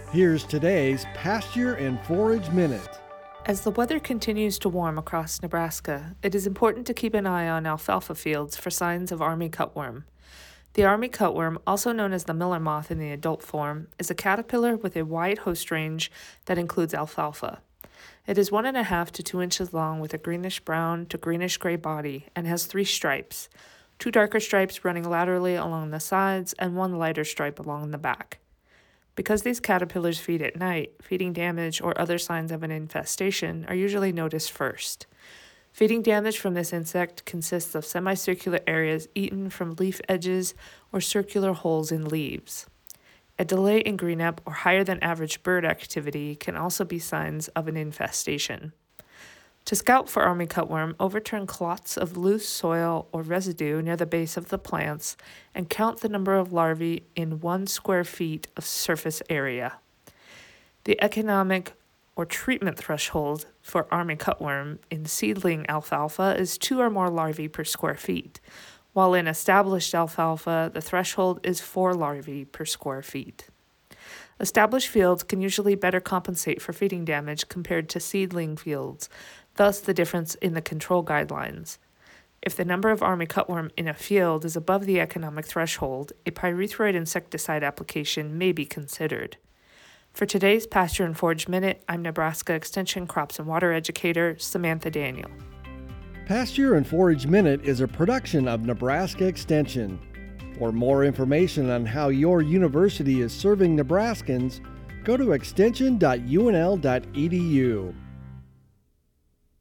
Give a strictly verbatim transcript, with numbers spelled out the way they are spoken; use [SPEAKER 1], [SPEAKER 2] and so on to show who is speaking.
[SPEAKER 1] Here's today's Pasture and Forage Minute.
[SPEAKER 2] As the weather continues to warm across Nebraska, it is important to keep an eye on alfalfa fields for signs of army cutworm. The army cutworm, also known as the miller moth in the adult form, is a caterpillar with a wide host range that includes alfalfa. It is one and a half to two inches long with a greenish-brown to greenish-gray body and has three stripes, two darker stripes running laterally along the sides and one lighter stripe along the back. Because these caterpillars feed at night, feeding damage or other signs of an infestation are usually noticed first. Feeding damage from this insect consists of semicircular areas eaten from leaf edges or circular holes in leaves. A delay in green up or higher than average bird activity can also be signs of an infestation. To scout for army cutworm, overturn clots of loose soil or residue near the base of the plants and count the number of larvae in one square feet of surface area. The economic or treatment threshold for army cutworm in seedling alfalfa is two or more larvae per square feet, while in established alfalfa, the threshold is four larvae per square feet. Established fields can usually better compensate for feeding damage compared to seedling fields, thus the difference in the control guidelines. If the number of army cutworm in a field is above the economic threshold, a pyrethroid insecticide application may be considered. For today's Pasture and Forage Minute, I'm Nebraska Extension Crops and Water Educator Samantha Daniel.
[SPEAKER 1] Pasture and Forage Minute is a production of Nebraska Extension. For more information on how your university is serving Nebraskans, go to extension dot u n l dot e d u.